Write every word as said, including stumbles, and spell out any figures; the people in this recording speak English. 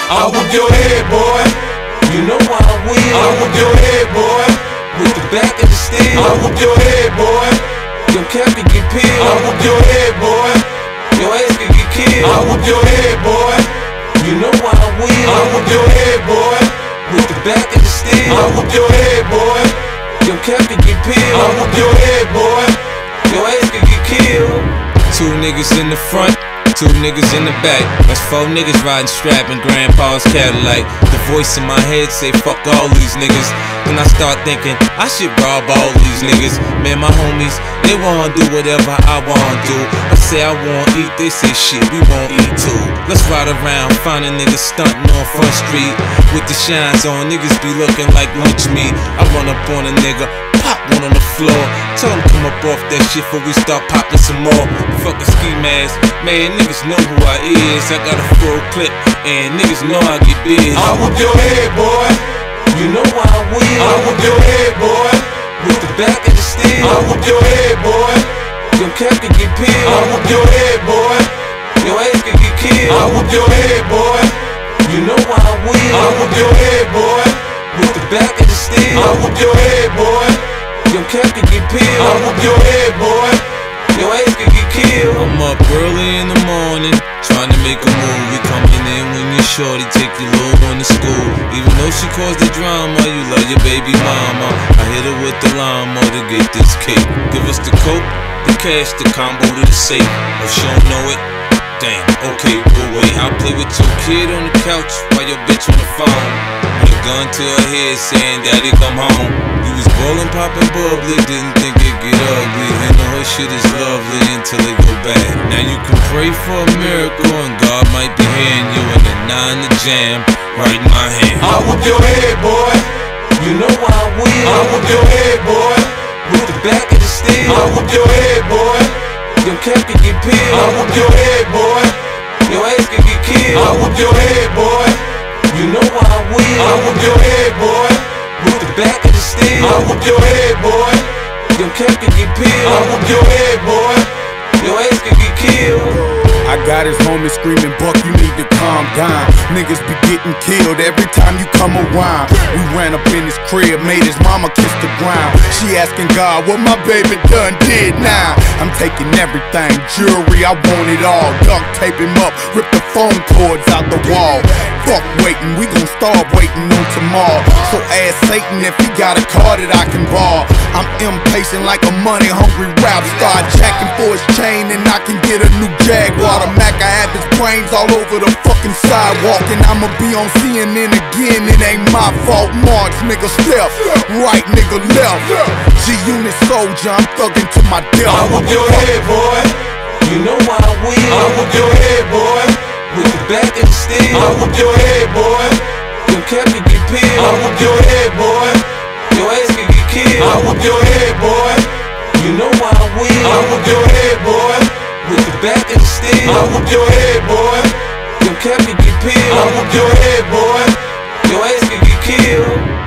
I whoop your head, boy. You know I will. I whoop your head, boy. With the back of the steel. I whoop your head, boy. Your cap can get peeled. I whoop your head, boy. Your ass can get killed. I whoop your head, boy. You know I will. I whoop your head, boy. With the back of the steel. I whoop your head, boy. Your cap can get peeled. I whoop your head, boy. Your ass can get killed. Two niggas in the front, two niggas in the back. That's four niggas riding strap in grandpa's Cadillac. The voice in my head say fuck all these niggas. Then I start thinking I should rob all these niggas. Man, my homies, they wanna do whatever I wanna do. I say I wanna eat, they say shit, we won't eat too. Let's ride around, finding niggas stunting on Front Street with the shines on. Niggas be looking like lunch meat. I run up on a nigga, pop one on the floor. Tell him come up off that shit before we start popping some more. Fuck a ski mask, man, niggas know who I is. I got a full clip, and niggas know I get big. I whoop your head, boy. You know I will. I whoop your head, boy. With the back of the steel. I whoop your head, boy. Your cap can get peeled. I whoop your head, boy. Your ass can get killed. I whoop your head, boy. You know I will. I whoop your head, boy. With the back of the steel. I whoop your head, boy. Your cap can get peeled. I whoop your head, boy. Your ass can get killed. I'm up early in the morning, trying to make a move. We coming in when you shorty, take your little one to school. Even though she caused the drama, you love your baby mama. I hit her with the llama to get this cake. Give us the coke, the cash, the combo to the safe. If she don't know it, damn, okay, we'll wait. I'll play with your kid on the couch while your bitch on the phone. With a gun to her head saying, daddy come home. You was ballin', poppin' bubbly, didn't think it get ugly. And the whole shit is lovely until it go bad. Now you can pray for a miracle and God might be hearing you. In the nine to jam, right in my hand. I whoop your head, boy. You know I will. I whoop your head, boy. With the back of the steel. I whoop your head, boy. Your cap can get peeled. I whoop your head, boy. Your ass can get killed. I whoop your head, boy. You know I will. I whoop your head, boy. With the back of the steel. I whoop your head, boy. Your cap can get peeled. I whoop your head, boy. Your ass can get killed. I got his homies screaming, Buck, you need to calm down. Niggas be getting killed every time you come around. We ran up in his crib, made his mama kiss the ground. She asking God what my baby done did now. I'm taking everything, jewelry, I want it all. Duct tape him up, rip the phone cords out the wall. Fuck waiting, we gon' start waiting on tomorrow. So ask Satan if he got a car that I can borrow. I'm impatient like a money-hungry rap star. Jacking for his chain and I can get a new Jaguar. The Mac, I have his brains all over the fucking sidewalk. And I'ma be on C N N again, it ain't my fault. March, nigga, step, right, nigga, left. G-Unit soldier, I'm thugging to my death. I whoop your head, boy. You know I will. I whoop your head, boy. With the back of the steel. I whoop your head, boy. Your cap can get peeled. I whoop your head, boy. Your ass can get killed. I whoop your head, boy. You know I will. I whoop your head, boy. With the back of the steel. I whoop your head, boy. Your cap can get peeled. I whoop your head, boy. Your ass can get killed.